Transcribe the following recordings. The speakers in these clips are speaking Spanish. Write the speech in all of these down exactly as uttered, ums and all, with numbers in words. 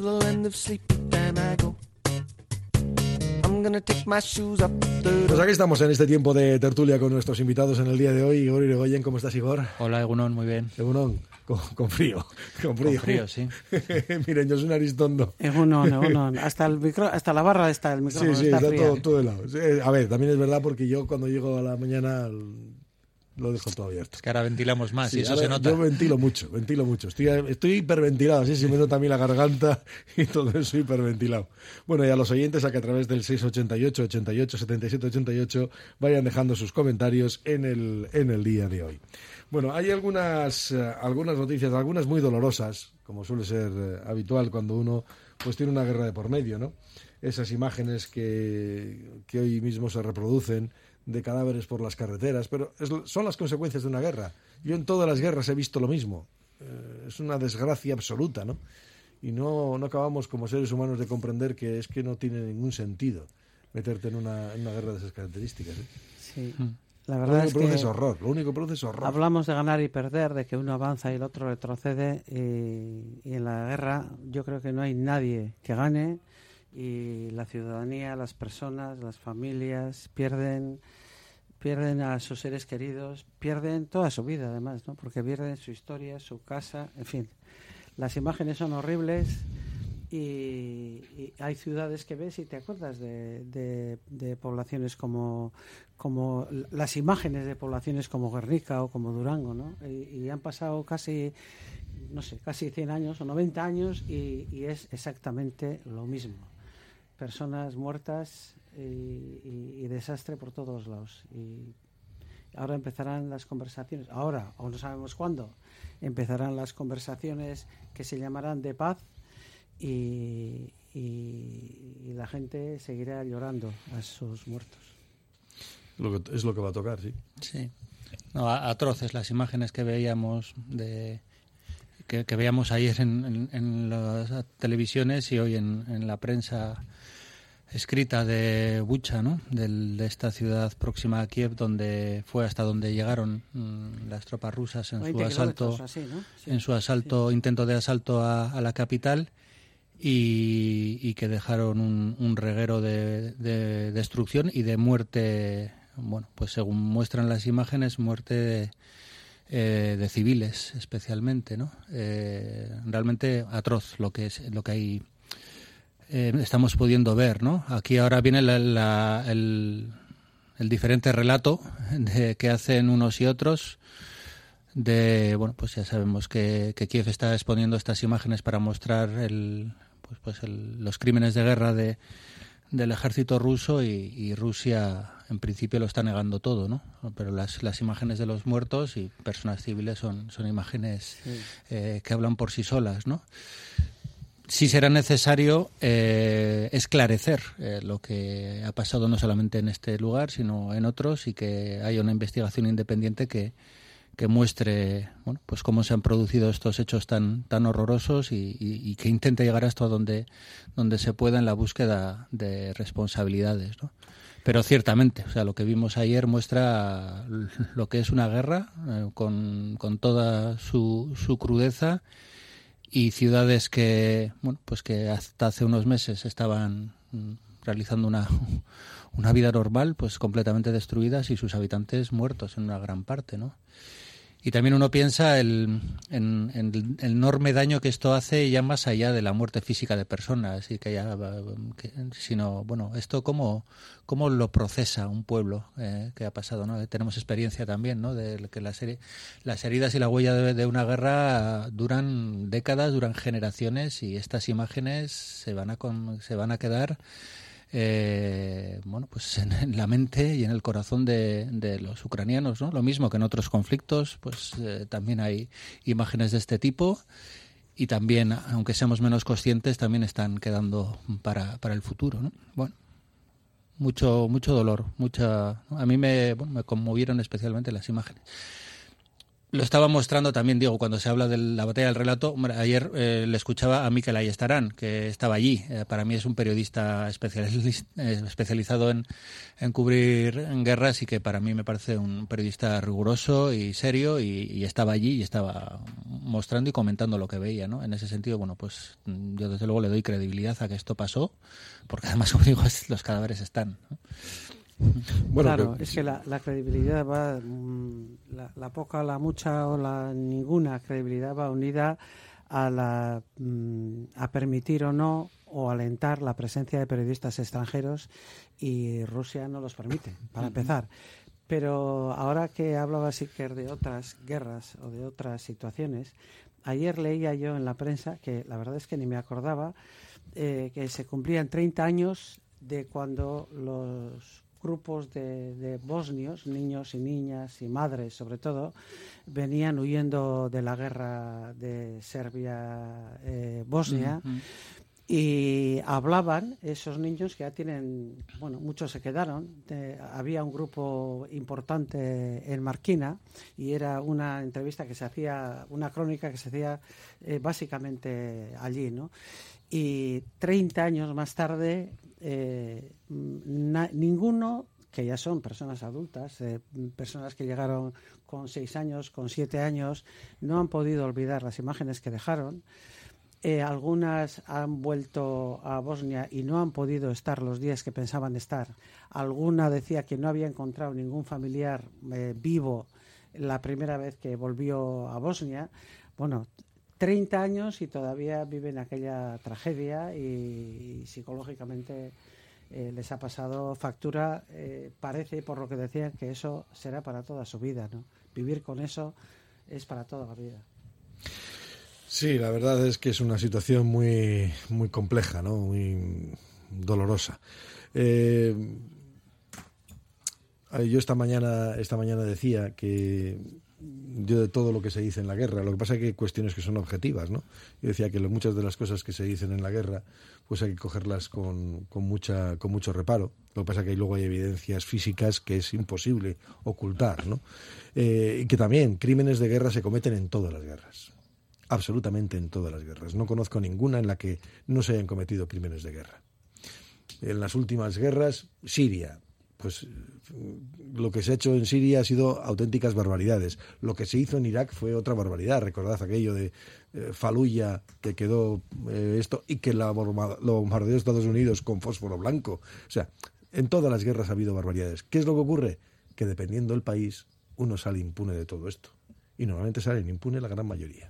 to the land of sleep, then I go. I'm gonna take my shoes off. Pues aquí estamos en este tiempo de tertulia con nuestros invitados en el día de hoy. Igor Irigoyen, ¿cómo estás, Igor? Hola, Egunon, muy bien. Egunon, con, con frío. Con frío, con frío sí. Miren, yo soy un Aristondo. Egunon, Egunon. Hasta, el micro, hasta la barra está el micrófono. Sí, sí, está, está fría. todo, todo helado. Sí, a ver, también es verdad porque yo cuando llego a la mañana lo dejo todo abierto. Es que ahora ventilamos más sí, y eso ahora se nota. Yo ventilo mucho, ventilo mucho. Estoy, estoy hiperventilado, así se me nota a mí la garganta y todo eso hiperventilado. Bueno, y a los oyentes a que a través del seis ochenta y ocho, ochenta y ocho, setenta y siete, ochenta y ocho vayan dejando sus comentarios en el, en el día de hoy. Bueno, hay algunas, uh, algunas noticias, algunas muy dolorosas, como suele ser uh, habitual cuando uno pues tiene una guerra de por medio, ¿no? Esas imágenes que, que hoy mismo se reproducen de cadáveres por las carreteras, pero es, son las consecuencias de una guerra. Yo en todas las guerras he visto lo mismo. Eh, es una desgracia absoluta, ¿no? Y no, no acabamos como seres humanos de comprender que es que no tiene ningún sentido meterte en una, en una guerra de esas características, ¿eh? Sí. Mm. La Lo verdad único es que produce es que horror, lo único que produce es horror. hablamos de ganar y perder, de que uno avanza y el otro retrocede, y, y en la guerra yo creo que no hay nadie que gane, y la ciudadanía, las personas, las familias pierden pierden a sus seres queridos, pierden toda su vida además, ¿no? Porque pierden su historia, su casa, en fin. Las imágenes son horribles y, y hay ciudades que ves y te acuerdas de, de, de poblaciones como, como las imágenes de poblaciones como Guernica o como Durango, ¿no? Y, y han pasado casi, no sé, casi cien años o noventa años y, y es exactamente lo mismo. Personas muertas y, y, y desastre por todos lados. Y ahora empezarán las conversaciones, ahora, o no sabemos cuándo, empezarán las conversaciones que se llamarán de paz y, y, y la gente seguirá llorando a sus muertos. Lo que, es lo que va a tocar, sí. Sí. No, atroces las imágenes que veíamos de que, que veíamos ayer en, en, en las televisiones y hoy en, en la prensa escrita de Bucha, ¿no? Del, de esta ciudad próxima a Kiev, donde fue hasta donde llegaron mmm, las tropas rusas en su asalto, así, ¿no? Sí, en su asalto, sí. intento de asalto a, a la capital y, y que dejaron un, un reguero de, de destrucción y de muerte. Bueno, pues según muestran las imágenes, muerte de, eh, de civiles, especialmente, ¿no? Eh, realmente atroz lo que es lo que hay. Eh, estamos pudiendo ver, ¿no? Aquí ahora viene la, la, el, el diferente relato de que hacen unos y otros. De bueno, pues ya sabemos que, que Kiev está exponiendo estas imágenes para mostrar el, pues, pues el, los crímenes de guerra de, del ejército ruso y, y Rusia en principio lo está negando todo, ¿no? Pero las, las imágenes de los muertos y personas civiles son, son imágenes sí. eh, que hablan por sí solas, ¿no? Sí será necesario eh, esclarecer eh, lo que ha pasado no solamente en este lugar, sino en otros, y que haya una investigación independiente que, que muestre bueno, pues cómo se han producido estos hechos tan, tan horrorosos y, y, y que intente llegar hasta donde, donde se pueda en la búsqueda de responsabilidades, ¿no? Pero ciertamente, o sea, lo que vimos ayer muestra lo que es una guerra eh, con, con toda su, su crudeza. Y ciudades que, bueno, pues que hasta hace unos meses estaban realizando una, una vida normal, pues completamente destruidas y sus habitantes muertos en una gran parte, ¿no? Y también uno piensa el, en, en el enorme daño que esto hace ya más allá de la muerte física de personas, y que ya, que, sino, bueno, esto cómo, cómo lo procesa un pueblo eh, que ha pasado, ¿no? Tenemos experiencia también, ¿no? De que las, las heridas y la huella de, de una guerra duran décadas, duran generaciones, y estas imágenes se van a, se van a quedar Eh, bueno, pues en, en la mente y en el corazón de, de los ucranianos, ¿no? Lo mismo que en otros conflictos, pues eh, también hay imágenes de este tipo, y también, aunque seamos menos conscientes, también están quedando para, para el futuro, ¿no? Bueno, mucho mucho dolor, mucha. A mí me, bueno, me conmovieron especialmente las imágenes. Lo estaba mostrando también, digo, cuando se habla de la batalla del relato. Hombre, ayer eh, le escuchaba a Mikel Ayestarán, que estaba allí. Eh, para mí es un periodista especializ- eh, especializado en, en cubrir en guerras, y que para mí me parece un periodista riguroso y serio, y, y estaba allí y estaba mostrando y comentando lo que veía, ¿no? En ese sentido, bueno, pues yo desde luego le doy credibilidad a que esto pasó, porque además, como digo, los cadáveres están, ¿no? Bueno, claro, que... es que la, la credibilidad va, la, la poca, la mucha o la ninguna credibilidad va unida a la a permitir o no o alentar la presencia de periodistas extranjeros, y Rusia no los permite, para empezar. Pero ahora que hablaba Iker de otras guerras o de otras situaciones, ayer leía yo en la prensa, que la verdad es que ni me acordaba, eh, que se cumplían treinta años de cuando los grupos de, de bosnios, niños y niñas y madres sobre todo, venían huyendo de la guerra de Serbia-Bosnia. Uh-huh. Y hablaban esos niños que ya tienen, bueno, muchos se quedaron. Eh, había un grupo importante en Marquina y era una entrevista que se hacía, una crónica que se hacía eh, básicamente allí, ¿no? Y treinta años más tarde, eh, na, ninguno, que ya son personas adultas, eh, personas que llegaron con seis años, con siete años, no han podido olvidar las imágenes que dejaron. Eh, algunas han vuelto a Bosnia y no han podido estar los días que pensaban estar. Alguna decía que no había encontrado ningún familiar eh, vivo la primera vez que volvió a Bosnia. Bueno, treinta años y todavía viven aquella tragedia y, y psicológicamente eh, les ha pasado factura. Eh, parece, por lo que decían, que eso será para toda su vida, ¿no? Vivir con eso es para toda la vida. Sí, la verdad es que es una situación muy muy compleja, ¿no? Muy dolorosa. Eh, yo esta mañana esta mañana decía que yo de todo lo que se dice en la guerra, lo que pasa es que hay cuestiones que son objetivas, ¿no? Yo decía que muchas de las cosas que se dicen en la guerra, pues hay que cogerlas con, con mucha con mucho reparo. Lo que pasa es que luego hay evidencias físicas que es imposible ocultar, ¿no? Eh, y que también crímenes de guerra se cometen en todas las guerras. Absolutamente en todas las guerras. No conozco ninguna en la que no se hayan cometido crímenes de guerra. En las últimas guerras, Siria, pues lo que se ha hecho en Siria ha sido auténticas barbaridades. Lo que se hizo en Irak fue otra barbaridad. Recordad aquello de eh, Faluya, que quedó eh, esto, y que la bomba, lo bombardeó Estados Unidos con fósforo blanco. O sea, en todas las guerras ha habido barbaridades. ¿Qué es lo que ocurre? Que dependiendo del país, uno sale impune de todo esto. Y normalmente salen impune la gran mayoría.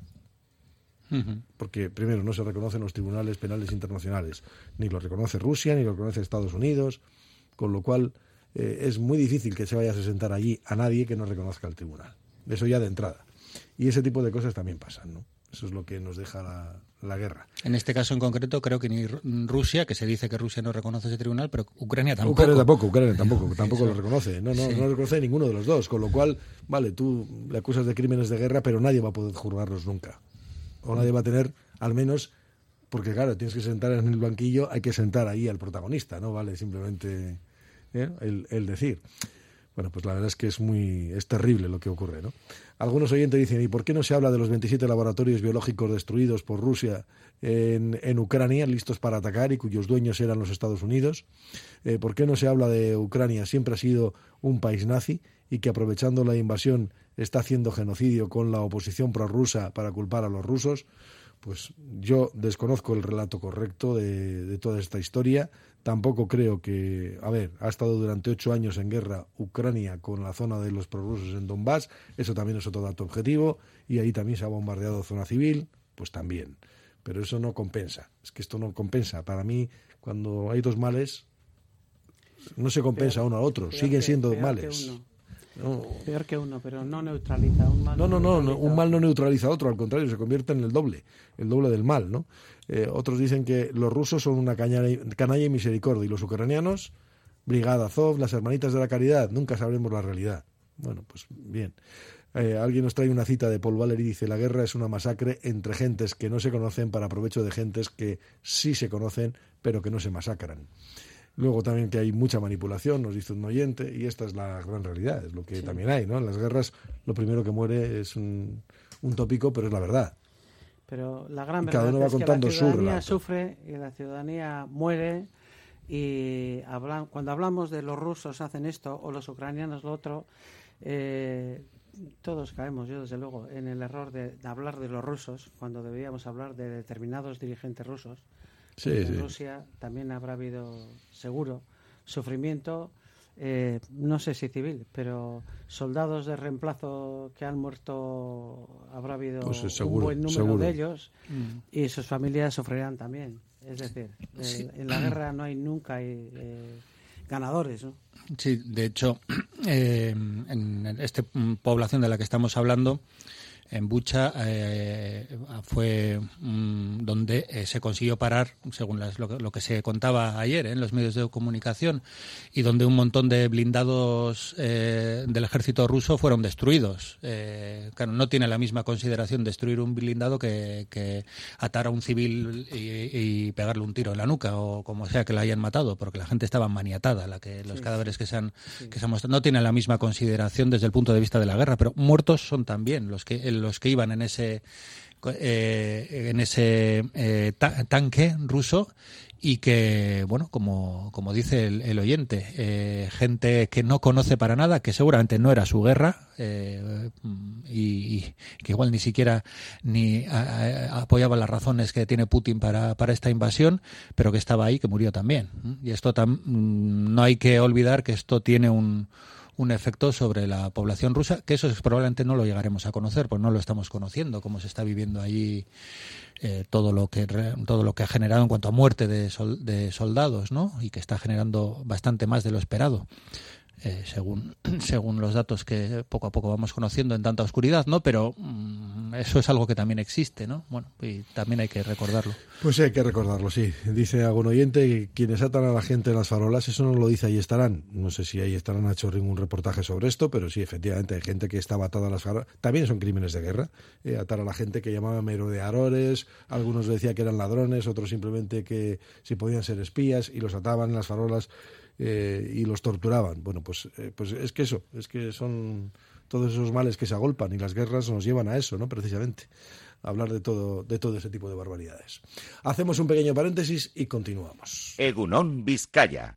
Porque primero no se reconocen los tribunales penales internacionales, ni lo reconoce Rusia, ni lo reconoce Estados Unidos, con lo cual eh, es muy difícil que se vaya a sentar allí a nadie que no reconozca el tribunal. Eso ya de entrada. Y ese tipo de cosas también pasan, ¿no? Eso es lo que nos deja la, la guerra. En este caso en concreto creo que ni Rusia, que se dice que Rusia no reconoce ese tribunal, pero Ucrania tampoco. Ucrania tampoco, Ucrania tampoco, tampoco lo reconoce. No, no, sí. no lo reconoce ninguno de los dos, con lo cual, vale, tú le acusas de crímenes de guerra, pero nadie va a poder juzgarlos nunca. O nadie va a tener, al menos, porque claro, tienes que sentar en el banquillo, hay que sentar ahí al protagonista, no vale simplemente ¿eh? el, el decir. Bueno, pues la verdad es que es muy es terrible lo que ocurre, ¿no? Algunos oyentes dicen, ¿y por qué no se habla de los veintisiete laboratorios biológicos destruidos por Rusia en, en Ucrania, listos para atacar y cuyos dueños eran los Estados Unidos? Eh, ¿Por qué no se habla de Ucrania? Siempre ha sido un país nazi y que aprovechando la invasión está haciendo genocidio con la oposición prorrusa para culpar a los rusos. Pues yo desconozco el relato correcto de, de toda esta historia. Tampoco creo que... A ver, ha estado durante ocho años en guerra Ucrania con la zona de los prorrusos en Donbass. Eso también es otro dato objetivo. Y ahí también se ha bombardeado zona civil. Pues también. Pero eso no compensa. Es que esto no compensa. Para mí, cuando hay dos males, no se compensa peor, uno al otro. Siguen que, siendo males. No. Peor que uno, pero no neutraliza un mal. No, no, no, no, un mal no neutraliza a otro, al contrario, se convierte en el doble, el doble del mal, ¿no? Eh, otros dicen que los rusos son una canalla, canalla y misericordia, y los ucranianos, Brigada Azov, las hermanitas de la caridad, nunca sabremos la realidad. Bueno, pues bien. Eh, alguien nos trae una cita de Paul Valéry y dice, la guerra es una masacre entre gentes que no se conocen para provecho de gentes que sí se conocen, pero que no se masacran. Luego también que hay mucha manipulación, nos dice un oyente, y esta es la gran realidad, es lo que sí. también hay, ¿no? En las guerras lo primero que muere es un, un tópico, pero es la verdad. Pero la gran verdad es va que contando la ciudadanía su sufre y la ciudadanía muere, y hablan, cuando hablamos de los rusos hacen esto o los ucranianos lo otro, eh, todos caemos, yo desde luego, en el error de, de hablar de los rusos cuando deberíamos hablar de determinados dirigentes rusos. Sí, en sí. Rusia también habrá habido, seguro, sufrimiento, eh, no sé si civil, pero soldados de reemplazo que han muerto, habrá habido Pues seguro, un buen número seguro. de ellos, Mm. y sus familias sufrirán también. Es decir, Sí. eh, en la guerra no hay nunca hay, eh, ganadores, ¿no? Sí, de hecho, eh, en esta población de la que estamos hablando, en Bucha, eh, fue mm, donde eh, se consiguió parar, según las, lo, que, lo que se contaba ayer eh, en los medios de comunicación, y donde un montón de blindados eh, del ejército ruso fueron destruidos. Eh, claro, no tiene la misma consideración destruir un blindado que, que atar a un civil y, y pegarle un tiro en la nuca, o como sea que la hayan matado, porque la gente estaba maniatada, la que los Sí. cadáveres que se han, Sí. que se han mostrado no tienen la misma consideración desde el punto de vista de la guerra, pero muertos son también los que el los que iban en ese eh, en ese eh, ta- tanque ruso, y que, bueno, como, como dice el, el oyente, eh, gente que no conoce para nada, que seguramente no era su guerra, eh, y, y que igual ni siquiera ni a, a, apoyaba las razones que tiene Putin para, para esta invasión, pero que estaba ahí, que murió también. Y esto tam, no hay que olvidar que esto tiene un un efecto sobre la población rusa, que eso es, probablemente no lo llegaremos a conocer, pues no lo estamos conociendo, cómo se está viviendo allí eh, todo lo que todo lo que ha generado en cuanto a muerte de, sol, de soldados, ¿no? Y que está generando bastante más de lo esperado. Eh, según según los datos que poco a poco vamos conociendo en tanta oscuridad, ¿no? Pero mmm, eso es algo que también existe, ¿no? Bueno, y también hay que recordarlo. Pues sí, hay que recordarlo, sí. Dice algún oyente que quienes atan a la gente en las farolas, eso no lo dice Ahí Estarán. No sé si Ahí Estarán ha hecho ningún reportaje sobre esto, pero sí, efectivamente, hay gente que estaba atada a las farolas. También son crímenes de guerra, eh, atar a la gente que llamaban merodeadores, algunos decían que eran ladrones, otros simplemente que si podían ser espías, y los ataban en las farolas eh, y los torturaban. Bueno, pues, eh, pues es que eso, es que son todos esos males que se agolpan, y las guerras nos llevan a eso, ¿no? Precisamente. Hablar de todo, de todo ese tipo de barbaridades. Hacemos un pequeño paréntesis y continuamos. Egunon Vizcaya.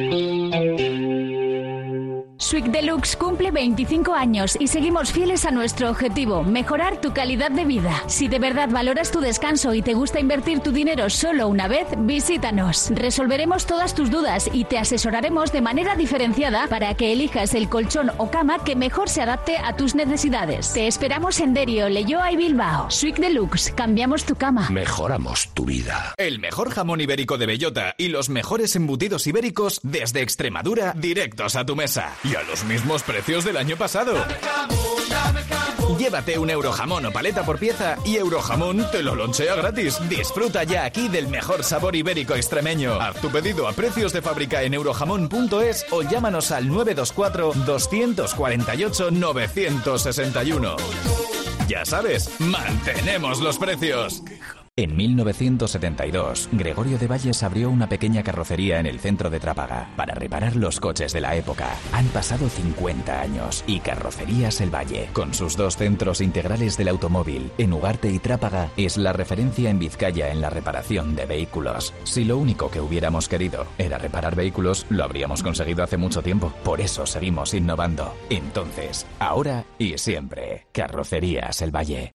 Sweet Deluxe cumple veinticinco años y seguimos fieles a nuestro objetivo, mejorar tu calidad de vida. Si de verdad valoras tu descanso y te gusta invertir tu dinero solo una vez, visítanos. Resolveremos todas tus dudas y te asesoraremos de manera diferenciada para que elijas el colchón o cama que mejor se adapte a tus necesidades. Te esperamos en Derio, Leioa y Bilbao. Sweet Deluxe, cambiamos tu cama. Mejoramos tu vida. El mejor jamón ibérico de bellota y los mejores embutidos ibéricos desde Extremadura directos a tu mesa. Y a los mismos precios del año pasado. Llévate un Eurojamón o paleta por pieza y Eurojamón te lo lonchea gratis. Disfruta ya aquí del mejor sabor ibérico extremeño. Haz tu pedido a precios de fábrica en eurojamón punto es o llámanos al nueve dos cuatro, dos cuatro ocho, nueve seis uno. Ya sabes, mantenemos los precios. En mil novecientos setenta y dos, Gregorio de Valles abrió una pequeña carrocería en el centro de Trápaga para reparar los coches de la época. Han pasado cincuenta años y Carrocerías El Valle, con sus dos centros integrales del automóvil, en Ugarte y Trápaga, es la referencia en Vizcaya en la reparación de vehículos. Si lo único que hubiéramos querido era reparar vehículos, lo habríamos conseguido hace mucho tiempo. Por eso seguimos innovando. Entonces, ahora y siempre, Carrocerías El Valle.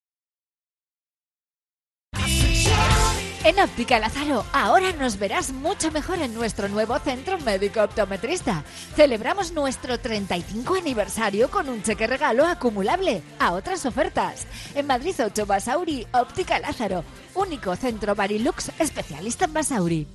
En Óptica Lázaro, ahora nos verás mucho mejor en nuestro nuevo centro médico optometrista. Celebramos nuestro treinta y cinco aniversario con un cheque regalo acumulable a otras ofertas. En Madrid ocho Basauri, Óptica Lázaro, único centro Barilux especialista en Basauri.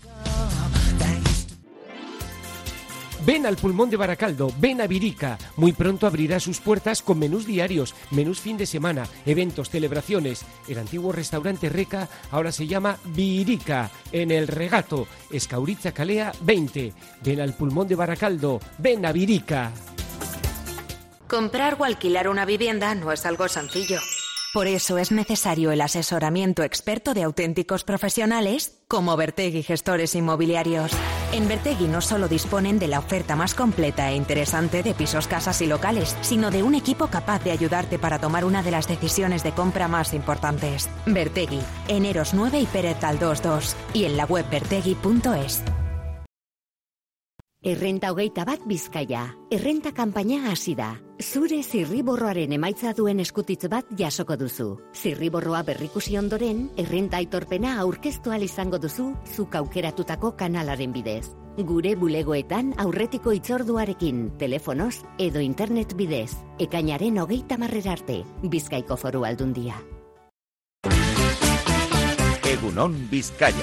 Ven al Pulmón de Baracaldo, ven a Virica. Muy pronto abrirá sus puertas con menús diarios, menús fin de semana, eventos, celebraciones. El antiguo restaurante Reca ahora se llama Virica, en El Regato, Escauritza Calea veinte. Ven al Pulmón de Baracaldo, ven a Virica. Comprar o alquilar una vivienda no es algo sencillo. Por eso es necesario el asesoramiento experto de auténticos profesionales como Bertegui Gestores Inmobiliarios. En Bertegui no solo disponen de la oferta más completa e interesante de pisos, casas y locales, sino de un equipo capaz de ayudarte para tomar una de las decisiones de compra más importantes. Bertegui, en Eros nueve y Pérez Galdós dos, y en la web bertegui punto es. Errenta hogeita bat Bizkaia. Errenta kanpaina hasi da. Zure zirriborroaren emaitza duen eskutitz bat jasoko duzu. Zirriborroa berrikusi ondoren, errenta aitorpena aurkeztu ahal izango duzu zuk aukeratutako kanalaren bidez. Gure bulegoetan aurretiko hitzorduarekin, telefonoz edo internet bidez. Ekainaren hogeita marrera arte, Bizkaiko Foru Aldundia. Egunon Bizkaia.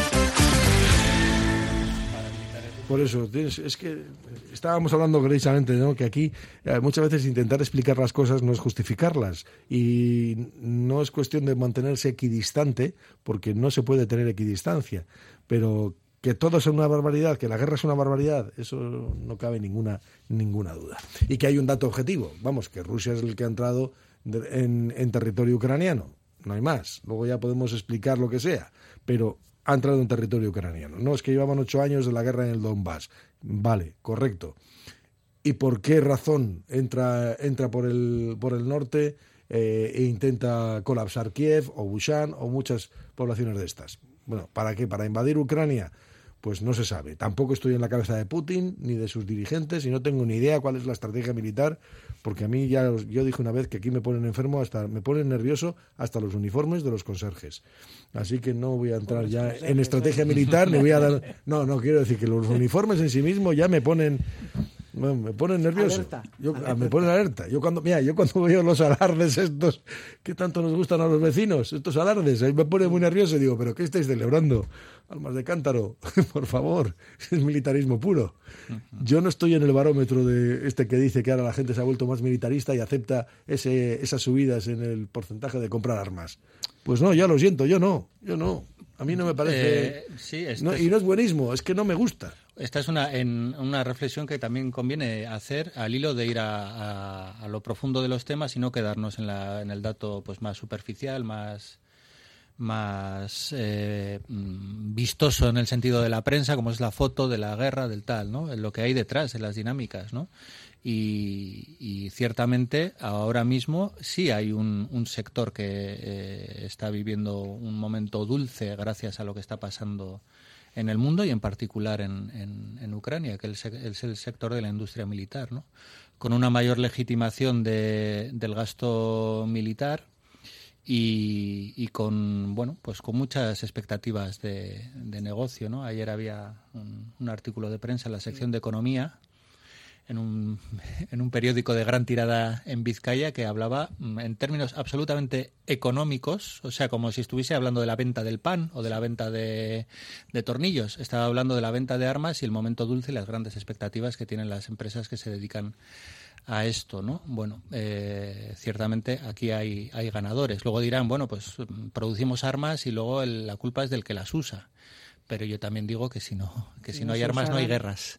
Por eso, es que estábamos hablando precisamente, ¿no?, que aquí eh, muchas veces intentar explicar las cosas no es justificarlas, y no es cuestión de mantenerse equidistante, porque no se puede tener equidistancia, pero que todo es una barbaridad, que la guerra es una barbaridad, eso no cabe ninguna ninguna duda. Y que hay un dato objetivo, vamos, que Rusia es el que ha entrado de, en, en territorio ucraniano, no hay más. Luego ya podemos explicar lo que sea, pero ha entrado en territorio ucraniano. No, es que llevaban ocho años de la guerra en el Donbass. Vale, correcto. ¿Y por qué razón entra, entra por el, por el norte eh, e intenta colapsar Kiev o Busan o muchas poblaciones de estas? Bueno, ¿para qué? ¿Para invadir Ucrania? Pues no se sabe. Tampoco estoy en la cabeza de Putin ni de sus dirigentes y no tengo ni idea cuál es la estrategia militar, porque a mí ya yo dije una vez que aquí me ponen enfermo, hasta me ponen nervioso hasta los uniformes de los conserjes. Así que no voy a entrar ya en estrategia militar, ni voy a dar... No, no, quiero decir que los uniformes en sí mismos ya me ponen... Bueno, me ponen nervioso. Alerta, yo, alerta. Me ponen alerta. Yo cuando, mira, yo cuando veo los alardes estos que tanto nos gustan a los vecinos, estos alardes, ahí me pone muy nervioso y digo, ¿pero qué estáis celebrando? Almas de cántaro, por favor, es militarismo puro. Yo no estoy en el barómetro de este que dice que ahora la gente se ha vuelto más militarista y acepta ese, esas subidas en el porcentaje de comprar armas. Pues no, ya lo siento, yo no, yo no. A mí no me parece... Eh, sí, no, es... Y no es buenismo, es que no me gusta. Esta es una, en, una reflexión que también conviene hacer al hilo de ir a, a, a lo profundo de los temas y no quedarnos en, la, en el dato pues más superficial, más, más eh, vistoso en el sentido de la prensa, como es la foto de la guerra, del tal, ¿no? En lo que hay detrás, en las dinámicas, ¿no? Y, y ciertamente ahora mismo sí hay un, un sector que eh, está viviendo un momento dulce gracias a lo que está pasando en el mundo y en particular en, en, en Ucrania, que es el, es el sector de la industria militar, ¿no? Con una mayor legitimación de, del gasto militar y, y con bueno pues con muchas expectativas de, de negocio, ¿no? Ayer había un, un artículo de prensa en la sección de economía en un, en un periódico de gran tirada en Vizcaya que hablaba en términos absolutamente económicos, o sea, como si estuviese hablando de la venta del pan o de la venta de, de tornillos. Estaba hablando de la venta de armas y el momento dulce y las grandes expectativas que tienen las empresas que se dedican a esto, ¿no? Bueno, eh, ciertamente aquí hay, hay ganadores. Luego dirán, bueno, pues producimos armas y luego el, la culpa es del que las usa. Pero yo también digo que si no, que si no hay armas no hay guerras.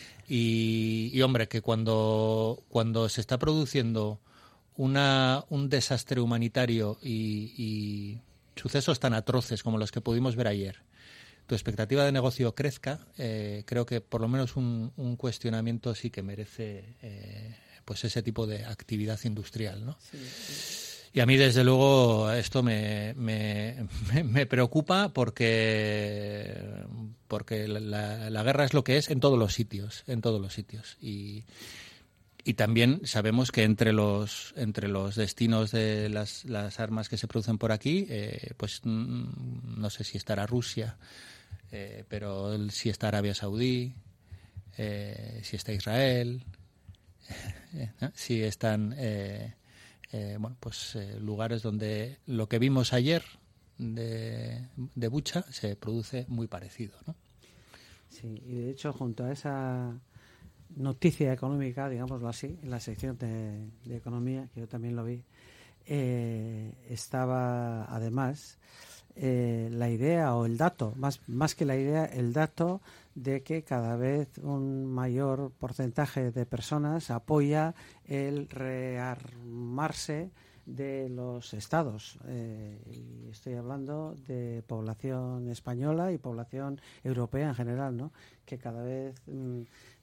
Y, y hombre, que cuando, cuando se está produciendo una, un desastre humanitario y, y sucesos tan atroces como los que pudimos ver ayer, tu expectativa de negocio crezca, eh, creo que por lo menos un, un cuestionamiento sí que merece eh, pues ese tipo de actividad industrial, ¿no? Sí, sí. Y a mí, desde luego, esto me, me, me preocupa porque, porque la, la guerra es lo que es en todos los sitios, en todos los sitios. Y, y también sabemos que entre los, entre los destinos de las, las armas que se producen por aquí, eh, pues no sé si estará Rusia, eh, pero si está Arabia Saudí, eh, si está Israel, eh, ¿no? si están... Eh, Eh, bueno, pues eh, lugares donde lo que vimos ayer de, de Bucha se produce muy parecido, ¿no? Sí, y de hecho junto a esa noticia económica, digámoslo así, en la sección de, de economía, que yo también lo vi, eh, estaba además eh, la idea o el dato, más, más que la idea, el dato de que cada vez un mayor porcentaje de personas apoya el rearmarse de los estados. Eh, y estoy hablando de población española y población europea en general, ¿no? Que cada vez mm,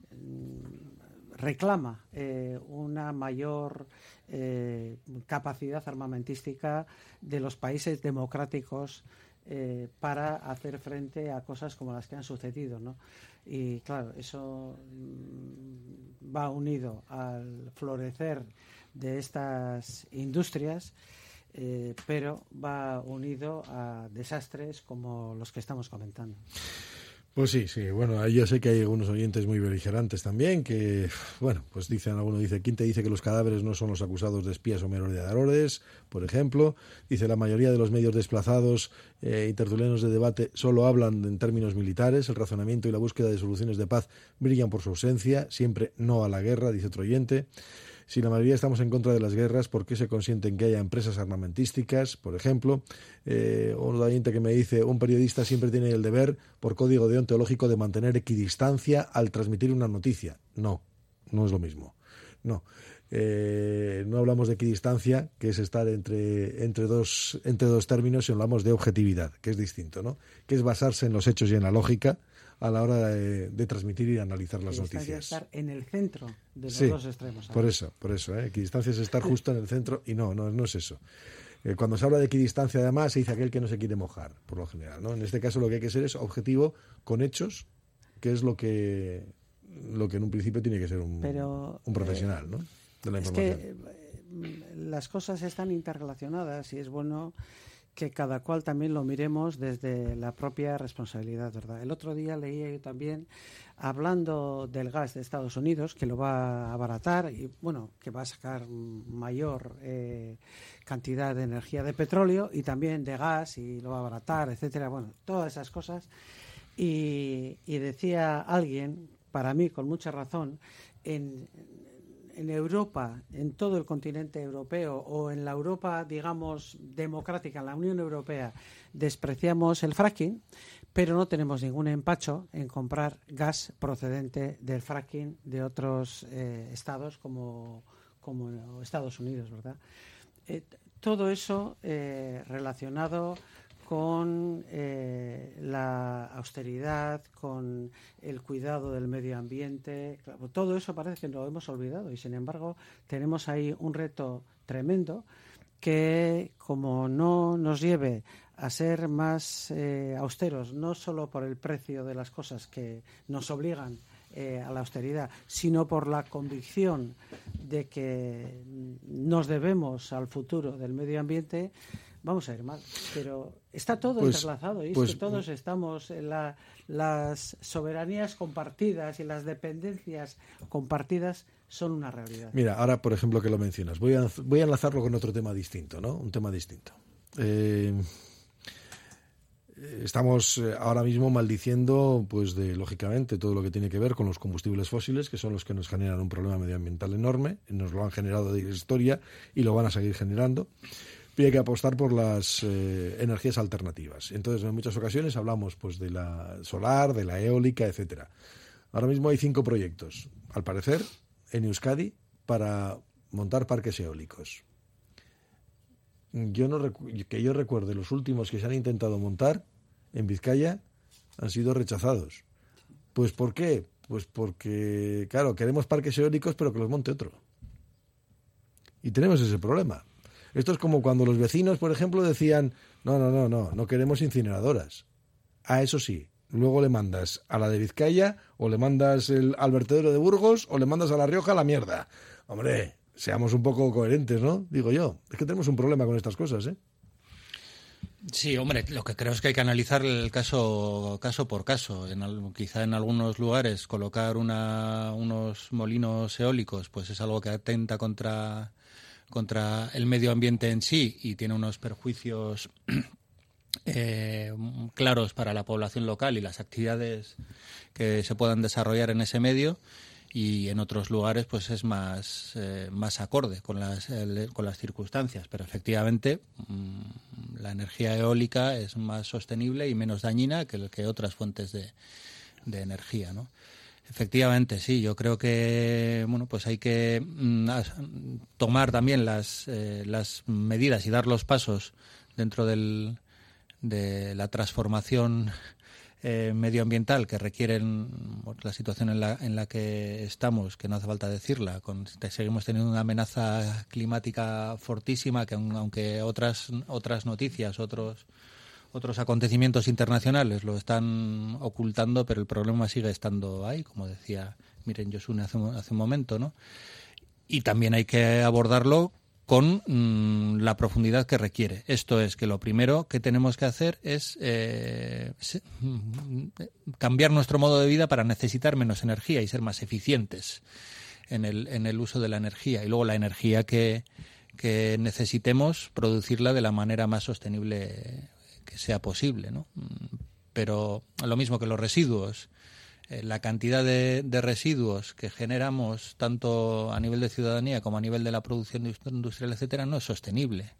reclama eh, una mayor eh, capacidad armamentística de los países democráticos eh, para hacer frente a cosas como las que han sucedido, ¿no? Y claro, eso va unido al florecer de estas industrias, eh, pero va unido a desastres como los que estamos comentando. Pues sí, sí, bueno, ahí yo sé que hay algunos oyentes muy beligerantes también, que, bueno, pues dicen, alguno dice, ¿quién te dice que los cadáveres no son los acusados de espías o merodeadores? Por ejemplo, dice, la mayoría de los medios desplazados eh, y tertulianos de debate solo hablan en términos militares, el razonamiento y la búsqueda de soluciones de paz brillan por su ausencia, siempre no a la guerra, dice otro oyente. Si la mayoría estamos en contra de las guerras, ¿por qué se consienten que haya empresas armamentísticas, por ejemplo? Eh, un oyente que me dice, un periodista siempre tiene el deber, por código deontológico, de mantener equidistancia al transmitir una noticia. No, no es lo mismo. No. Eh, no hablamos de equidistancia, que es estar entre, entre, dos, entre dos términos, sino hablamos de objetividad, que es distinto, ¿no? Que es basarse en los hechos y en la lógica a la hora de, de transmitir y analizar las noticias. Estar en el centro de los sí, dos extremos. Por eso, por eso, ¿eh? Equidistancia es estar justo en el centro y no, no, no es eso. Eh, cuando se habla de equidistancia, además, se dice aquel que no se quiere mojar, por lo general, ¿no? En este caso lo que hay que ser es objetivo con hechos, que es lo que lo que en un principio tiene que ser un, Pero, un profesional, eh, ¿no? De la es información. que eh, las cosas están interrelacionadas y es bueno que cada cual también lo miremos desde la propia responsabilidad, ¿verdad? El otro día leía yo también, hablando del gas de Estados Unidos, que lo va a abaratar y, bueno, que va a sacar mayor eh, cantidad de energía de petróleo y también de gas y lo va a abaratar, etcétera, bueno, todas esas cosas. Y, y decía alguien, para mí con mucha razón, en... en Europa, en todo el continente europeo o en la Europa, digamos, democrática, en la Unión Europea, despreciamos el fracking, pero no tenemos ningún empacho en comprar gas procedente del fracking de otros eh, estados como, como Estados Unidos, ¿verdad? Eh, todo eso eh, relacionado con eh, la austeridad, con el cuidado del medio ambiente. Claro, todo eso parece que lo hemos olvidado y, sin embargo, tenemos ahí un reto tremendo que, como no nos lleve a ser más eh, austeros, no solo por el precio de las cosas que nos obligan eh, a la austeridad, sino por la convicción de que nos debemos al futuro del medio ambiente, vamos a ir mal, pero está todo pues, entrelazado y pues, es que todos estamos en la, las soberanías compartidas y las dependencias compartidas son una realidad. Mira, ahora, por ejemplo, que lo mencionas, voy a, voy a enlazarlo con otro tema distinto, ¿no? Un tema distinto. Eh, estamos ahora mismo maldiciendo, pues, de lógicamente, todo lo que tiene que ver con los combustibles fósiles, que son los que nos generan un problema medioambiental enorme, nos lo han generado de historia y lo van a seguir generando. Y hay que apostar por las eh, energías alternativas. Entonces, en muchas ocasiones hablamos, pues, de la solar, de la eólica, etcétera. Ahora mismo hay cinco proyectos, al parecer, en Euskadi, para montar parques eólicos. Yo no recu- que yo recuerde, los últimos que se han intentado montar en Vizcaya han sido rechazados. Pues, ¿por qué? Pues porque, claro, queremos parques eólicos, pero que los monte otro. Y tenemos ese problema. Esto es como cuando los vecinos, por ejemplo, decían, no, no, no, no, no queremos incineradoras. Ah, eso sí, luego le mandas a la de Vizcaya, o le mandas el, al vertedero de Burgos, o le mandas a La Rioja la mierda. Hombre, seamos un poco coherentes, ¿no? Digo yo, es que tenemos un problema con estas cosas, ¿eh? Sí, hombre, lo que creo es que hay que analizar el caso caso por caso. En al, quizá en algunos lugares colocar una, unos molinos eólicos pues es algo que atenta contra... contra el medio ambiente en sí y tiene unos perjuicios eh, claros para la población local y las actividades que se puedan desarrollar en ese medio, y en otros lugares pues es más eh, más acorde con las el, con las circunstancias, pero efectivamente mmm, la energía eólica es más sostenible y menos dañina que, que otras fuentes de, de energía, ¿no? Efectivamente, sí. Yo creo que bueno, pues hay que mm, tomar también las eh, las medidas y dar los pasos dentro del, de la transformación eh, medioambiental que requieren bueno, la situación en la en la que estamos, que no hace falta decirla. Con, seguimos teniendo una amenaza climática fortísima que aunque otras otras noticias, otros otros acontecimientos internacionales lo están ocultando, pero el problema sigue estando ahí, como decía Miren Yosune hace, hace un momento, ¿no? Y también hay que abordarlo con mmm, la profundidad que requiere. Esto es que lo primero que tenemos que hacer es eh, se, cambiar nuestro modo de vida para necesitar menos energía y ser más eficientes en el, en el uso de la energía. Y luego la energía que, que necesitemos, producirla de la manera más sostenible que sea posible, ¿no? Pero lo mismo que los residuos. La cantidad de, de residuos que generamos tanto a nivel de ciudadanía como a nivel de la producción industrial, etcétera, no es sostenible.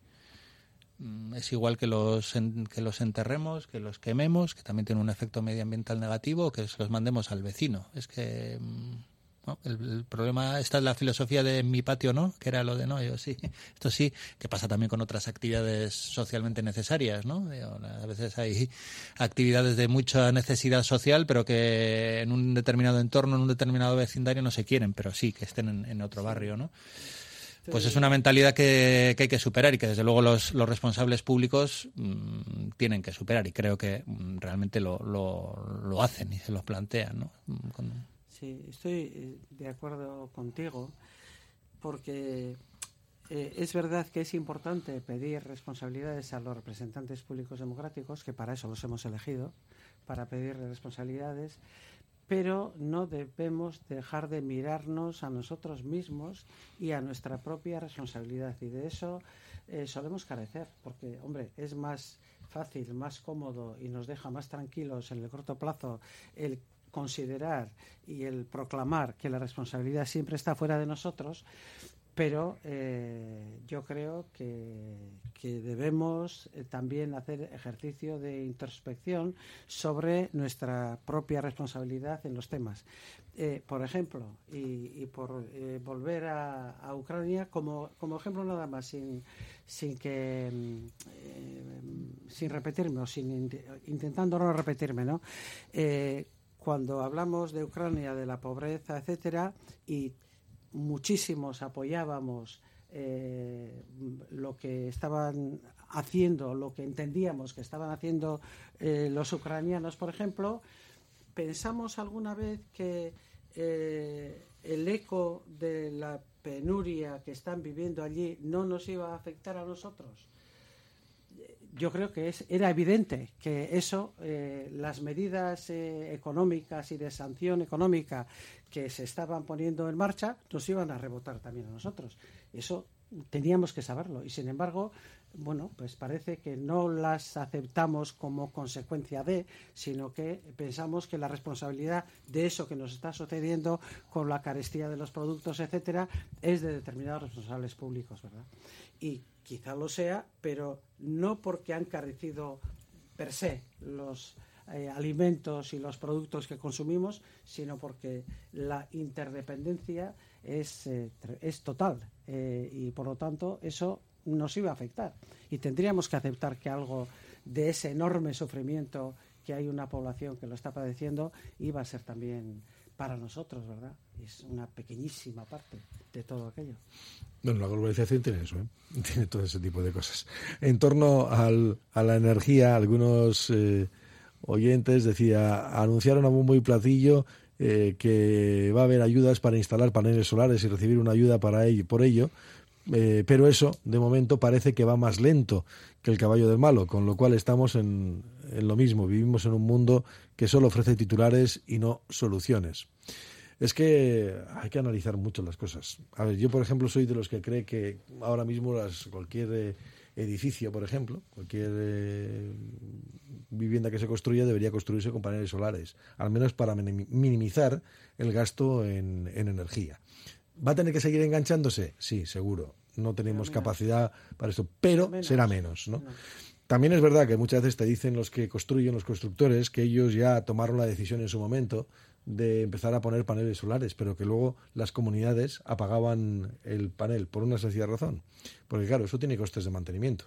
Es igual que los en, que los enterremos, que los quememos, que también tiene un efecto medioambiental negativo, o que se los mandemos al vecino. Es que ¿no? el, el problema, esta es la filosofía de mi patio no, que era lo de no, yo sí, esto sí, que pasa también con otras actividades socialmente necesarias, ¿no? A veces hay actividades de mucha necesidad social, pero que en un determinado entorno, en un determinado vecindario no se quieren, pero sí que estén en, en otro barrio, ¿no? Pues es una mentalidad que, que hay que superar y que desde luego los, los responsables públicos mmm, tienen que superar, y creo que mmm, realmente lo, lo, lo hacen y se lo plantean, ¿no? Con... Sí, estoy de acuerdo contigo, porque eh, es verdad que es importante pedir responsabilidades a los representantes públicos democráticos, que para eso los hemos elegido, para pedir responsabilidades, pero no debemos dejar de mirarnos a nosotros mismos y a nuestra propia responsabilidad, y de eso eh, solemos carecer, porque, hombre, es más fácil, más cómodo y nos deja más tranquilos en el corto plazo el considerar y el proclamar que la responsabilidad siempre está fuera de nosotros, pero eh, yo creo que, que debemos eh, también hacer ejercicio de introspección sobre nuestra propia responsabilidad en los temas. Eh, por ejemplo, y, y por eh, volver a, a Ucrania como, como ejemplo nada más, sin, sin que eh, sin repetirme o sin intentando no repetirme, ¿no? Eh, Cuando hablamos de Ucrania, de la pobreza, etcétera, y muchísimos apoyábamos eh, lo que estaban haciendo, lo que entendíamos que estaban haciendo eh, los ucranianos, por ejemplo, ¿pensamos alguna vez que eh, el eco de la penuria que están viviendo allí no nos iba a afectar a nosotros? Yo creo que es, era evidente que eso, eh, las medidas eh, económicas y de sanción económica que se estaban poniendo en marcha nos iban a rebotar también a nosotros. Eso teníamos que saberlo, y sin embargo, bueno, pues parece que no las aceptamos como consecuencia de, sino que pensamos que la responsabilidad de eso que nos está sucediendo con la carestía de los productos, etcétera, es de determinados responsables públicos, ¿verdad? Y quizá lo sea, pero no porque han carecido per se los eh, alimentos y los productos que consumimos, sino porque la interdependencia es, eh, es total eh, y por lo tanto eso nos iba a afectar, y tendríamos que aceptar que algo de ese enorme sufrimiento que hay una población que lo está padeciendo iba a ser también para nosotros, ¿verdad? Es una pequeñísima parte de todo aquello. Bueno, la globalización tiene eso, ¿eh? Tiene todo ese tipo de cosas. En torno al, a la energía, algunos eh, oyentes decía, anunciaron a bombo y platillo eh, que va a haber ayudas para instalar paneles solares y recibir una ayuda para ello, por ello, eh, pero eso, de momento, parece que va más lento que el caballo del malo, con lo cual estamos en, en lo mismo. Vivimos en un mundo que solo ofrece titulares y no soluciones. Es que hay que analizar mucho las cosas. A ver, yo, por ejemplo, soy de los que cree que ahora mismo las, cualquier eh, edificio, por ejemplo, cualquier eh, vivienda que se construya debería construirse con paneles solares, al menos para minimizar el gasto en, en energía. ¿Va a tener que seguir enganchándose? Sí, seguro. No tenemos capacidad para esto, pero menos. será menos, ¿no? Menos. También es verdad que muchas veces te dicen los que construyen, los constructores, que ellos ya tomaron la decisión en su momento de empezar a poner paneles solares, pero que luego las comunidades apagaban el panel por una sencilla razón. Porque claro, eso tiene costes de mantenimiento.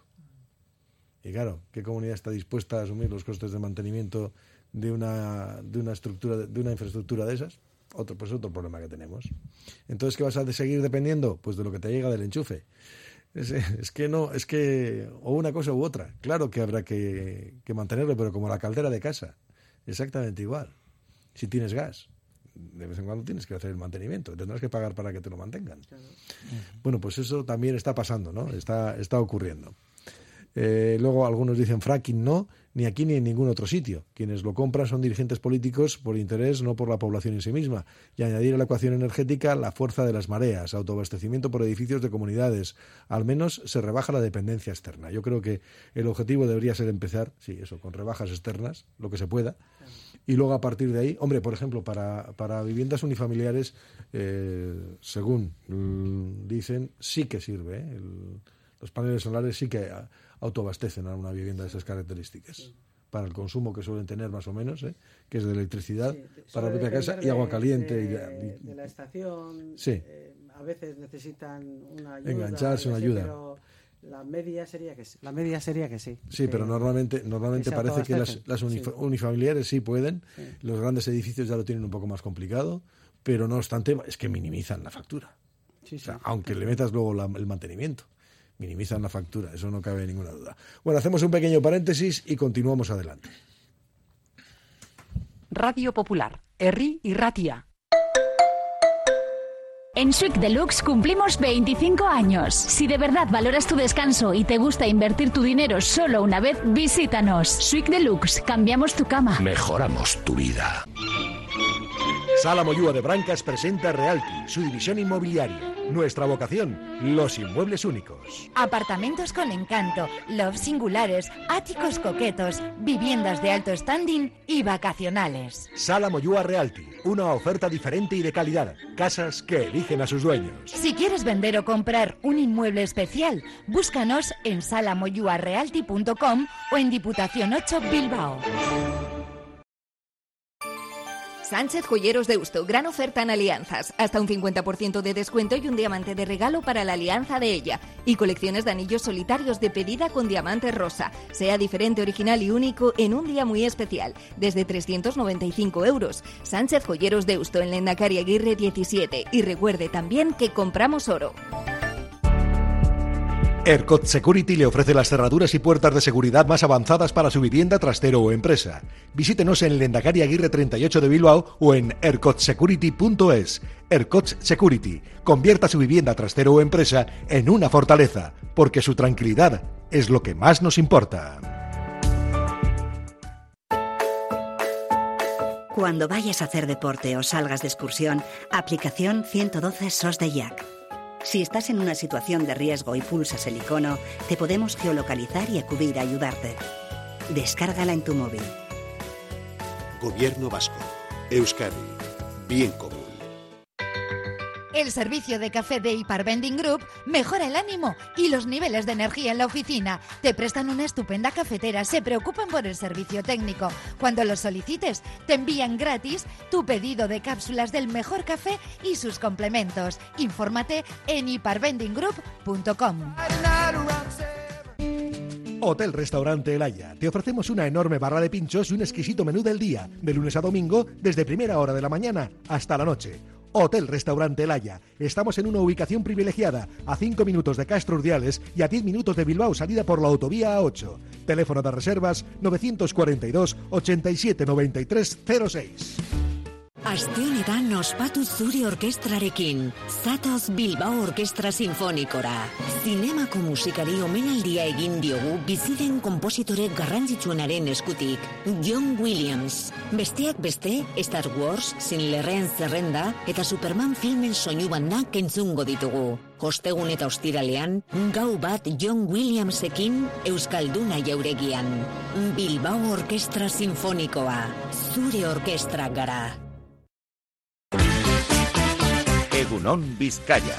Y claro, ¿qué comunidad está dispuesta a asumir los costes de mantenimiento de una, de una estructura, de una infraestructura de esas? Otro, pues otro problema que tenemos. Entonces, ¿qué vas a seguir dependiendo? Pues de lo que te llega del enchufe. Es, es que no, es que o una cosa u otra. Claro que habrá que, que mantenerlo, pero como la caldera de casa, exactamente igual. Si tienes gas, de vez en cuando tienes que hacer el mantenimiento, tendrás que pagar para que te lo mantengan. Claro. Bueno, pues eso también está pasando, ¿no? Está, está ocurriendo. Eh, luego algunos dicen fracking no, ni aquí ni en ningún otro sitio. Quienes lo compran son dirigentes políticos por interés, no por la población en sí misma. Y añadir a la ecuación energética la fuerza de las mareas, autoabastecimiento por edificios de comunidades. Al menos se rebaja la dependencia externa. Yo creo que el objetivo debería ser empezar, sí, eso, con rebajas externas, lo que se pueda. Y luego a partir de ahí, hombre, por ejemplo, para, para viviendas unifamiliares, eh, según mm, dicen, sí que sirve, ¿eh? El, los paneles solares sí que autoabastecen a una vivienda de esas características. Sí. Para el consumo que suelen tener más o menos, ¿eh? Que es de electricidad, sí, para la propia casa y agua caliente. De, y de, de la estación, sí. eh, a veces necesitan una ayuda. Engancharse, una ayuda. Pero la media sería que sí. La media sería que sí. Sí, pero normalmente normalmente que parece que las, las unif- sí. unifamiliares sí pueden. Sí. Los grandes edificios ya lo tienen un poco más complicado, pero no obstante es que minimizan la factura. Sí, sí. O sea, aunque le metas luego la, el mantenimiento. Minimizan la factura, eso no cabe ninguna duda. Bueno, hacemos un pequeño paréntesis y continuamos adelante. Radio Popular, Herri y Ratia. En Suic Deluxe cumplimos veinticinco años. Si de verdad valoras tu descanso y te gusta invertir tu dinero solo una vez, visítanos. Suic Deluxe, cambiamos tu cama. Mejoramos tu vida. Sala Moyúa de Brancas presenta Realty, su división inmobiliaria. Nuestra vocación, los inmuebles únicos. Apartamentos con encanto, lofts singulares, áticos coquetos, viviendas de alto standing y vacacionales. Sala Moyúa Realty, una oferta diferente y de calidad. Casas que eligen a sus dueños. Si quieres vender o comprar un inmueble especial, búscanos en sala moyua realty punto com o en Diputación ocho Bilbao. Sánchez Joyeros Deusto, gran oferta en alianzas, hasta un cincuenta por ciento de descuento y un diamante de regalo para la alianza de ella. Y colecciones de anillos solitarios de pedida con diamante rosa. Sea diferente, original y único en un día muy especial, desde trescientos noventa y cinco euros. Sánchez Joyeros Deusto en Lehendakari Aguirre diecisiete. Y recuerde también que compramos oro. ERCOT Security le ofrece las cerraduras y puertas de seguridad más avanzadas para su vivienda, trastero o empresa. Visítenos en Lehendakari Aguirre treinta y ocho de Bilbao o en ercot security punto es. ERCOT Security. Convierta su vivienda, trastero o empresa en una fortaleza, porque su tranquilidad es lo que más nos importa. Cuando vayas a hacer deporte o salgas de excursión, aplicación ciento doce S O S de Jack. Si estás en una situación de riesgo y pulsas el icono, te podemos geolocalizar y acudir a ayudarte. Descárgala en tu móvil. Gobierno Vasco. Euskadi. Bien común. El servicio de café de Ipar Vending Group mejora el ánimo y los niveles de energía en la oficina. Te prestan una estupenda cafetera, se preocupan por el servicio técnico. Cuando lo solicites, te envían gratis tu pedido de cápsulas del mejor café y sus complementos. Infórmate en ipar vending group punto com. Hotel Restaurante El Haya. Te ofrecemos una enorme barra de pinchos y un exquisito menú del día, de lunes a domingo, desde primera hora de la mañana hasta la noche. Hotel Restaurante El Haya. Estamos en una ubicación privilegiada, a cinco minutos de Castro Urdiales y a diez minutos de Bilbao, salida por la autovía A ocho. Teléfono de reservas novecientos cuarenta y dos, ochenta y siete, noventa y tres, cero seis. Aste honetan ospatu zure orkestrarekin. Zatoz Bilbao Orkestra Sinfonikora. Zinemako musikari omenaldia egin diogu biziren konpositore garrantzitsuenaren eskutik, John Williams. Besteak beste, Star Wars, Sinlerren zerrenda eta Superman filmen soinu bandak entzungo ditugu. Ostegun eta ostiralean, gau bat John Williamsekin Euskalduna jauregian. Bilbao Orkestra Sinfonikoa. Zure orkestra gara. Egunon Vizcaya.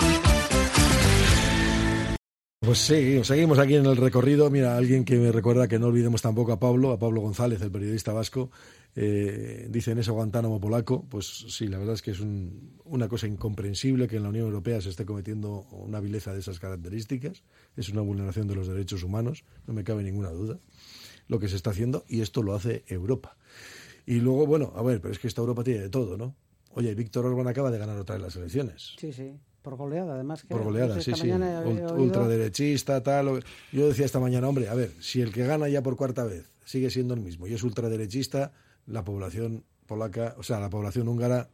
Pues sí, seguimos aquí en el recorrido. Mira, alguien que me recuerda que no olvidemos tampoco a Pablo, a Pablo González, el periodista vasco. Eh, dice en ese Guantánamo polaco. Pues sí, la verdad es que es un, una cosa incomprensible que en la Unión Europea se esté cometiendo una vileza de esas características. Es una vulneración de los derechos humanos, no me cabe ninguna duda, lo que se está haciendo, y esto lo hace Europa. Y luego, bueno, a ver, pero es que esta Europa tiene de todo, ¿no? Oye, Víctor Orbán acaba de ganar otra vez las elecciones. Sí, sí. por goleada, además. Que por goleada, sí, sí. Oído... Ultraderechista, tal. Yo decía esta mañana, hombre, a ver, si el que gana ya por cuarta vez sigue siendo el mismo y es ultraderechista, la población polaca, o sea, la población húngara,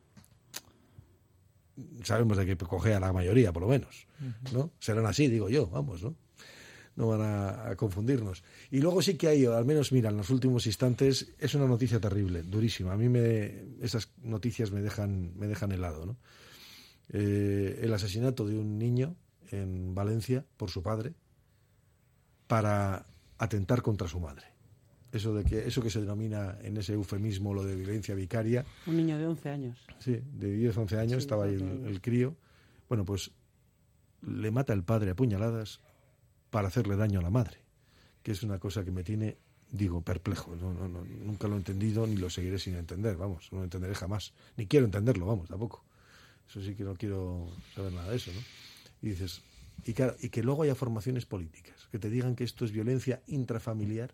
sabemos de qué cojea la mayoría, por lo menos, ¿no? Serán así, digo yo, vamos, ¿no? No van a, a confundirnos. Y luego sí que hay, al menos, mira, en los últimos instantes, es una noticia terrible, durísima. A mí me, esas noticias me dejan, me dejan helado, ¿no? Eh, el asesinato de un niño en Valencia por su padre para atentar contra su madre. Eso de que eso que se denomina en ese eufemismo lo de violencia vicaria. Un niño de once años. Sí, de diez, once años, sí, estaba ahí el, el crío. Bueno, pues le mata el padre a puñaladas para hacerle daño a la madre, que es una cosa que me tiene, digo, perplejo. No, no, no, nunca lo he entendido ni lo seguiré sin entender, vamos, no lo entenderé jamás. Ni quiero entenderlo, vamos, tampoco. Eso sí que no quiero saber nada de eso, ¿no? Y dices, y que, y que luego haya formaciones políticas que te digan que esto es violencia intrafamiliar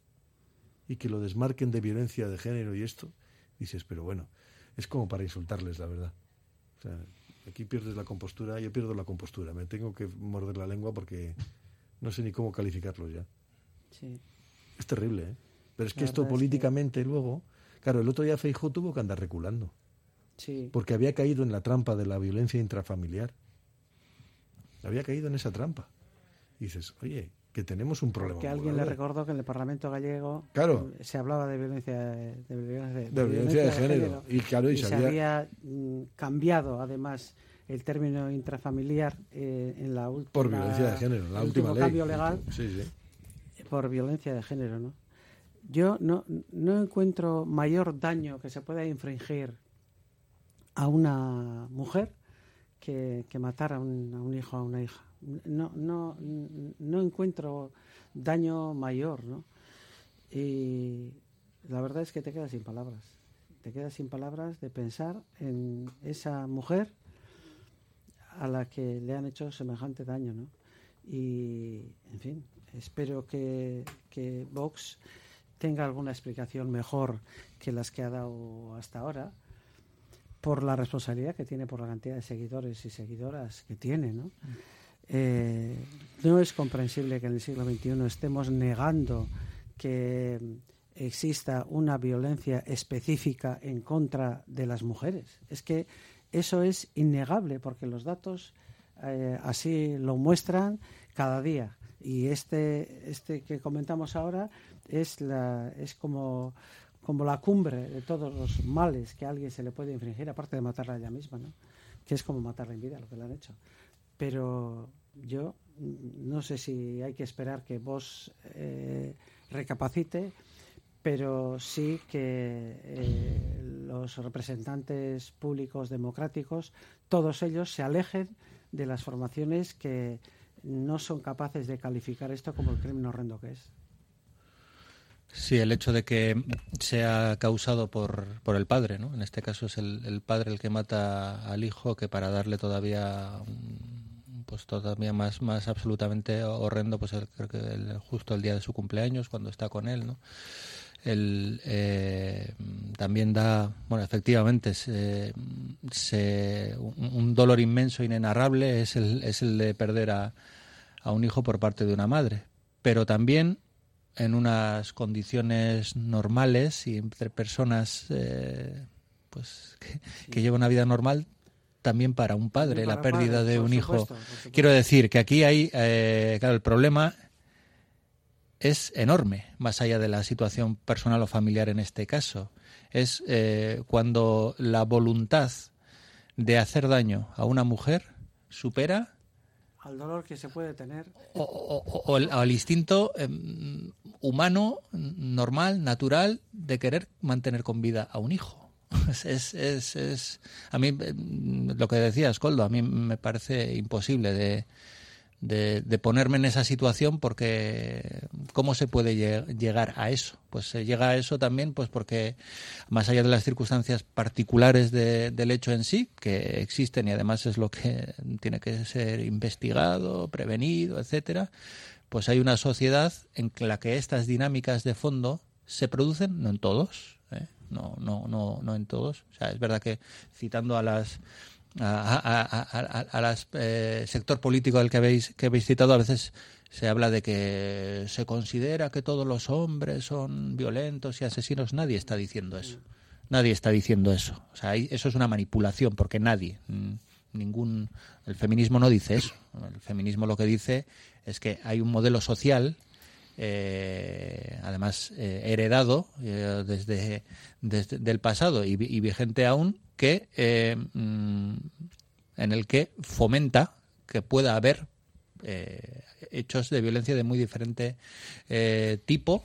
y que lo desmarquen de violencia de género y esto, dices, pero bueno, es como para insultarles, la verdad. O sea, aquí pierdes la compostura, yo pierdo la compostura, me tengo que morder la lengua porque no sé ni cómo calificarlos ya. Sí. Es terrible, ¿eh? Pero es que la esto políticamente es que... luego, claro, el otro día Feijóo tuvo que andar reculando. Sí. Porque había caído en la trampa de la violencia intrafamiliar. Había caído en esa trampa. Y dices, oye, que tenemos un problema. Que alguien le recordó que en el Parlamento gallego, claro, se hablaba de violencia de, de, violencia, de, de violencia de, de género. género. Y, claro, y, y se, se había... había mm, cambiado, además, el término intrafamiliar eh, en la última... Por violencia de género, en la última ley. cambio legal, sí, sí. Por violencia de género, ¿no? Yo no, no encuentro mayor daño que se pueda infringir a una mujer que, que matar a un, a un hijo o a una hija. No, no, no encuentro daño mayor, ¿no? Y la verdad es que te quedas sin palabras. Te quedas sin palabras de pensar en esa mujer a la que le han hecho semejante daño, ¿no? Y, en fin, espero que, que Vox tenga alguna explicación mejor que las que ha dado hasta ahora, por la responsabilidad que tiene, por la cantidad de seguidores y seguidoras que tiene, ¿no? Eh, no es comprensible que en el siglo veintiuno estemos negando que exista una violencia específica en contra de las mujeres. Es que eso es innegable, porque los datos eh, así lo muestran cada día. Y este, este que comentamos ahora es, la, es como... como la cumbre de todos los males que a alguien se le puede infringir, aparte de matarla a ella misma, ¿no? Que es como matarla en vida, lo que le han hecho. Pero yo no sé si hay que esperar que vos eh, recapacite, pero sí que eh, los representantes públicos democráticos, todos ellos se alejen de las formaciones que no son capaces de calificar esto como el crimen horrendo que es. Sí, el hecho de que sea causado por, por el padre, ¿no? En este caso es el, el padre el que mata al hijo, que para darle todavía pues todavía más más absolutamente horrendo, pues el, creo que el, justo el día de su cumpleaños, cuando está con él, ¿no? El, eh, también da, bueno, efectivamente, se, se, un, un dolor inmenso, inenarrable, es el, es el de perder a, a un hijo por parte de una madre, pero también en unas condiciones normales y entre personas eh, pues que, sí. que llevan una vida normal, también para un padre para la pérdida padre, de un hijo. Supuesto, Quiero decir que aquí hay, eh, claro, el problema es enorme, más allá de la situación personal o familiar en este caso. Es eh, cuando la voluntad de hacer daño a una mujer supera al dolor que se puede tener o, o, o, o, el, o el instinto eh, humano, normal, natural, de querer mantener con vida a un hijo. Es, es, es a mí lo que decías, Koldo, a mí me parece imposible de, de, de ponerme en esa situación, porque ¿cómo se puede llegar a eso? Pues se llega a eso también pues porque más allá de las circunstancias particulares de, del hecho en sí, que existen y además es lo que tiene que ser investigado, prevenido, etcétera, pues hay una sociedad en la que estas dinámicas de fondo se producen, no en todos, ¿eh? no, no, no, no en todos. O sea, es verdad que citando a las al eh, sector político del que habéis, que habéis citado, a veces se habla de que se considera que todos los hombres son violentos y asesinos. Nadie está diciendo eso. Nadie está diciendo eso. O sea, eso es una manipulación, porque nadie, ningún, el feminismo no dice eso. El feminismo lo que dice es que hay un modelo social, eh, además eh, heredado eh, desde, desde del pasado y, y vigente aún, que eh, en el que fomenta que pueda haber eh, hechos de violencia de muy diferente eh, tipo,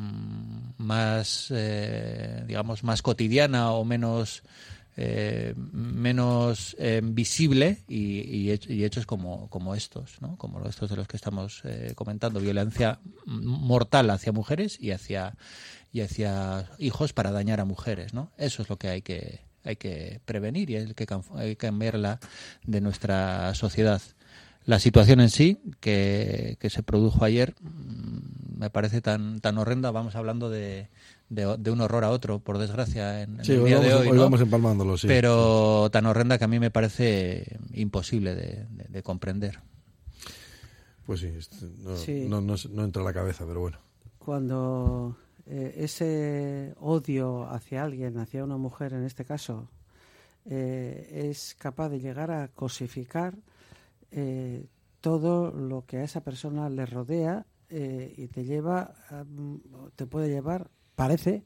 más eh, digamos más cotidiana o menos eh, menos eh, visible y, y, y hechos como, como estos, ¿no? Como estos de los que estamos eh, comentando, violencia mortal hacia mujeres y hacia y hacia hijos para dañar a mujeres, ¿no? Eso es lo que hay que hay que prevenir y hay que, hay que cambiarla de nuestra sociedad. La situación en sí, que, que se produjo ayer, me parece tan tan horrenda. Vamos hablando de, de, de un horror a otro, por desgracia, en, en sí, el día vamos, de hoy. hoy ¿no? vamos empalmándolo, sí. Pero tan horrenda que a mí me parece imposible de, de, de comprender. Pues sí, no, sí. No, no, no entra a la cabeza, pero bueno. Cuando eh, ese odio hacia alguien, hacia una mujer en este caso, eh, es capaz de llegar a cosificar Eh, todo lo que a esa persona le rodea eh, y te lleva, a, te puede llevar, parece,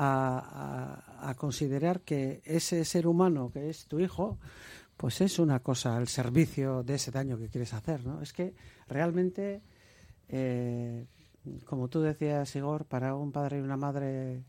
a, a, a considerar que ese ser humano que es tu hijo, pues es una cosa al servicio de ese daño que quieres hacer, ¿no? Es que realmente, eh, como tú decías, Igor, para un padre y una madre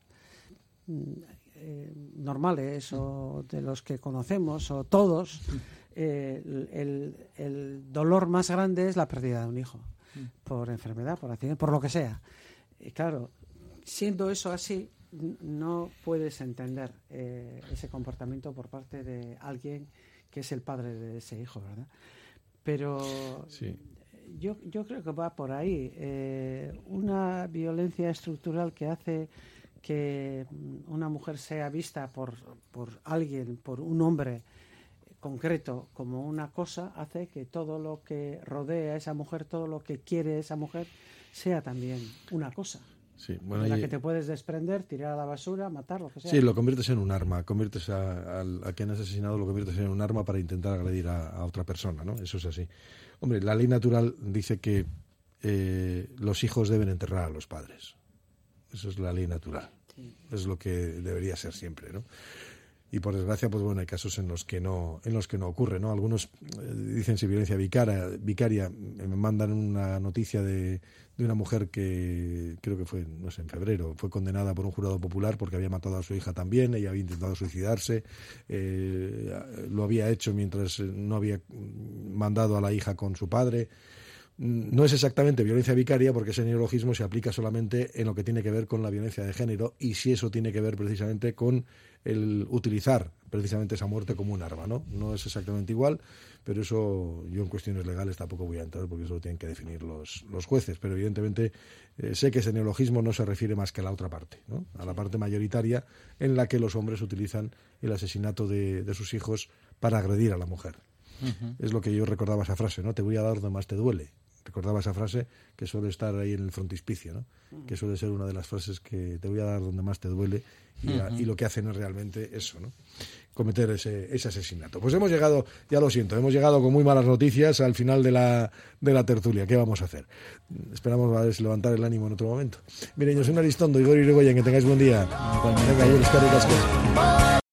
eh, normales o de los que conocemos o todos, Eh, el, el dolor más grande es la pérdida de un hijo, mm. por enfermedad, por accidente, por lo que sea. Y claro, siendo eso así, no puedes entender eh, ese comportamiento por parte de alguien que es el padre de ese hijo, ¿verdad? Pero sí. yo, yo creo que va por ahí. Eh, una violencia estructural que hace que una mujer sea vista por, por alguien, por un hombre concreto como una cosa, hace que todo lo que rodea a esa mujer, todo lo que quiere esa mujer, sea también una cosa. Sí, bueno, de la y... que te puedes desprender, tirar a la basura, matar, lo que sea. Sí, lo conviertes en un arma, conviertes a, a, a quien has asesinado, lo conviertes en un arma para intentar agredir a, a otra persona, ¿no? Eso es así. Hombre, la ley natural dice que eh, los hijos deben enterrar a los padres. Eso es la ley natural. Sí. Es lo que debería ser siempre, ¿no? Y por desgracia, pues bueno, hay casos en los que no, en los que no ocurre, ¿no? Algunos eh, dicen si violencia vicaria, vicaria, me mandan una noticia de, de una mujer que creo que fue, no sé, en febrero, fue condenada por un jurado popular porque había matado a su hija también, ella había intentado suicidarse, eh, lo había hecho mientras no había mandado a la hija con su padre. No es exactamente violencia vicaria porque ese neologismo se aplica solamente en lo que tiene que ver con la violencia de género y si eso tiene que ver precisamente con el utilizar precisamente esa muerte como un arma, ¿no? No es exactamente igual, pero eso yo en cuestiones legales tampoco voy a entrar porque eso lo tienen que definir los, los jueces, pero evidentemente eh, sé que ese neologismo no se refiere más que a la otra parte, ¿no? A la parte mayoritaria en la que los hombres utilizan el asesinato de, de sus hijos para agredir a la mujer. Uh-huh. Es lo que yo recordaba esa frase, ¿no? Te voy a dar donde más te duele. Recordaba esa frase que suele estar ahí en el frontispicio, ¿no? Que suele ser una de las frases que te voy a dar donde más te duele y, uh-huh. a, y lo que hacen es realmente eso, ¿no? Cometer ese, ese asesinato. Pues hemos llegado, ya lo siento, hemos llegado con muy malas noticias al final de la, de la tertulia. ¿Qué vamos a hacer? Esperamos a ver si levantar el ánimo en otro momento. Miren, yo soy Aristondo, Igor Irigoyen, que tengáis buen día. Venga, yo les